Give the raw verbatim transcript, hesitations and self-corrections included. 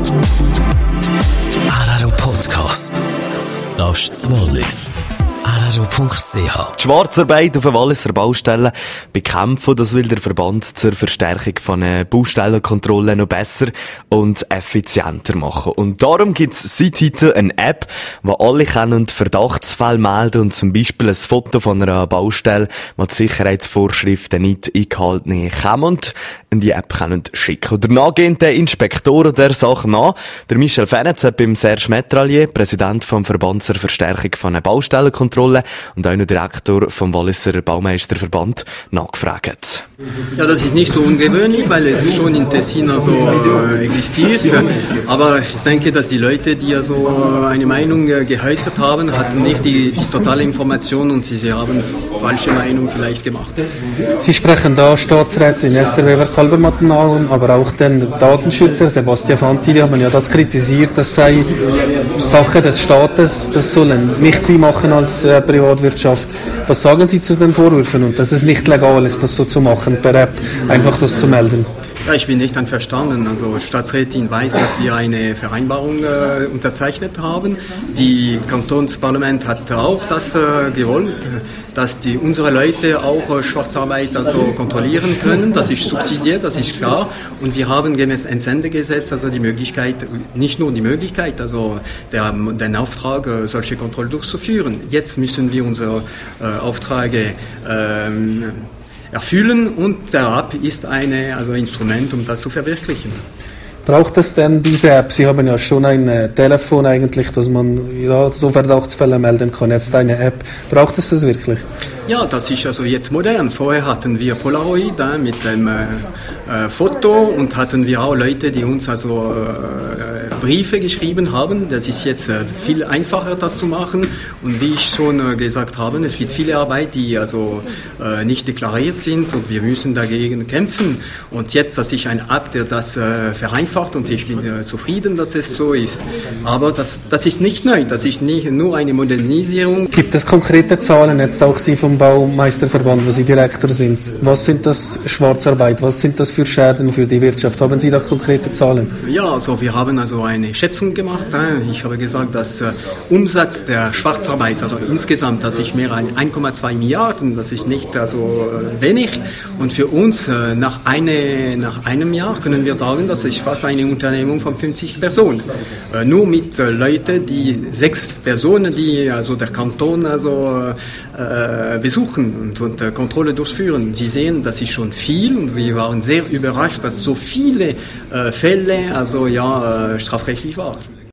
R R O Podcast. Das ist das Wallis. R R O Punkt C H. Die Schwarzarbeit auf den Walliser Baustellen bekämpfen, das will der Verband zur Verstärkung von Baustellenkontrolle noch besser und effizienter machen. Und darum gibt es seit heute eine App, wo alle können Verdachtsfälle melden und zum Beispiel ein Foto von einer Baustelle, wo die Sicherheitsvorschriften nicht eingehalten haben und in die App können schicken. Und danach gehen die Inspektoren der Sache nach. Der Michel Fenetz hat beim Serge Metralier, Präsident vom Verband zur Verstärkung von Baustellenkontrolle und auch noch Direktor vom Walliser Baumeisterverband, nachgefragt. Ja, das ist nicht so ungewöhnlich, weil es schon in Tessin also äh, existiert. Aber ich denke, dass die Leute, die also eine Meinung äh, geäußert haben, hatten nicht die, die totale Information und sie, sie haben falsche Meinung vielleicht gemacht. Sie sprechen da Staatsrätin Esther Weber-Kalbermatten an, aber auch den Datenschützer Sebastian Fanti, die haben ja das kritisiert, das sei Sache des Staates, das sollen nicht sie machen als äh, Privatwirtschaft. Was sagen Sie zu den Vorwürfen und dass es nicht legal ist, das so zu machen, per App einfach das zu melden? Ja, ich bin nicht einverstanden. Also Staatsrätin weiß, dass wir eine Vereinbarung äh, unterzeichnet haben. Die Kantonsparlament hat auch das äh, gewollt, dass die, unsere Leute auch äh, Schwarzarbeit also kontrollieren können. Das ist subsidiert, das ist klar. Und wir haben gemäß Entsendegesetz also die Möglichkeit, nicht nur die Möglichkeit, also der, den Auftrag, äh, solche Kontrollen durchzuführen. Jetzt müssen wir unsere äh, Aufträge ähm, erfüllen und der App ist ein also Instrument, um das zu verwirklichen. Braucht es denn diese App? Sie haben ja schon ein äh, Telefon eigentlich, dass man ja, so Verdachtsfälle melden kann. Jetzt eine App. Braucht es das wirklich? Ja, das ist also jetzt modern. Vorher hatten wir Polaroid äh, mit dem äh, äh, Foto und hatten wir auch Leute, die uns also äh, Briefe geschrieben haben. Das ist jetzt äh, viel einfacher, das zu machen. Und wie ich schon äh, gesagt habe, es gibt viele Arbeit, die also äh, nicht deklariert sind und wir müssen dagegen kämpfen. Und jetzt, dass ich eine App, der das äh, vereinfacht und ich bin äh, zufrieden, dass es so ist. Aber das, das ist nicht neu, das ist nicht nur eine Modernisierung. Gibt es konkrete Zahlen, jetzt auch Sie vom Baumeisterverband, wo Sie Direktor sind? Was sind das Schwarzarbeit? Was sind das für Schäden für die Wirtschaft? Haben Sie da konkrete Zahlen? Ja, also wir haben also eine Schätzung gemacht. Ich habe gesagt, dass der Umsatz der Schwarzarbeit, also insgesamt, das ist mehr als eins Komma zwei Milliarden, das ist nicht also wenig. Und für uns nach, eine, nach einem Jahr können wir sagen, das ist fast eine Unternehmung von fünfzig Personen. Nur mit Leuten, die sechs Personen, die also der Kanton also äh, besuchen und, und äh, Kontrolle durchführen. Sie sehen, das ist schon viel und wir waren sehr überrascht, dass so viele äh, Fälle also ja äh, strafrechtlich waren.